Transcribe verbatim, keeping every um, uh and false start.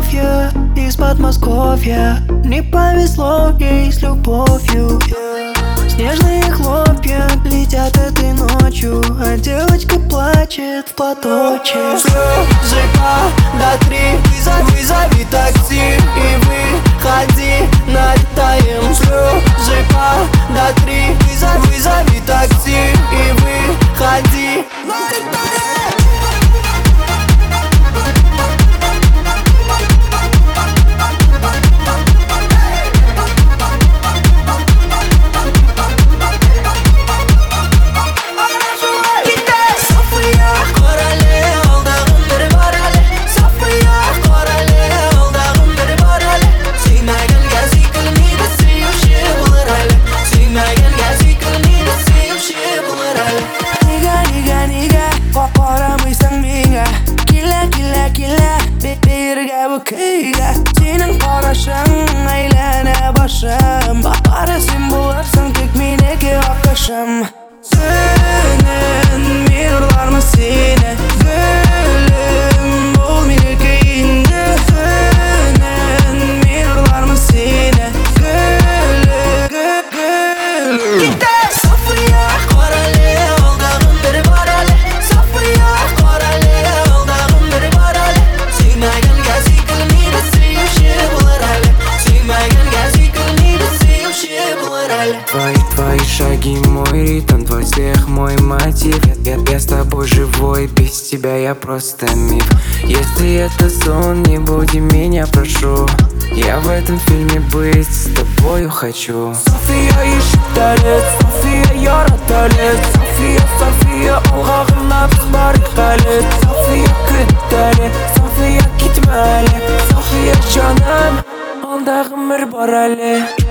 Софья из Подмосковья. Не повезло ей с любовью. Снежные хлопья летят этой ночью, а девочка плачет в платочек. Слезы до три, вызови такси и выходи, налетаем. Слезы до три, вызови такси и выходи, налетаем. Senin qarashing aylana boshim, bahora sen bo'larsan tek meniki oqashim. Senin men urlarmi seni, gülüm ol meniki endi. Senin men urlarmi seni, gülüm, gülüm. Sofiya qorali oldag'im bir borali, Sofiya qorali oldag'im bir borali. Sevmaganga sekilmaydi, sevuvchi bo'lar hali. Sevmaganga sekilmaydi, sevuvchi bo'lar hali. Твои, твои шаги, мой ритм, твой смех, мой мотив. Я, я, я с тобой живой, без тебя я просто миф. Если это сон, не буди меня, прошу. Я в этом фильме быть с тобою хочу. София ишек талет, София яраталет. София, София олғағына біз барик қалет. София күттәле, София кетмәле. София жаным, алдағым бір бар әлі.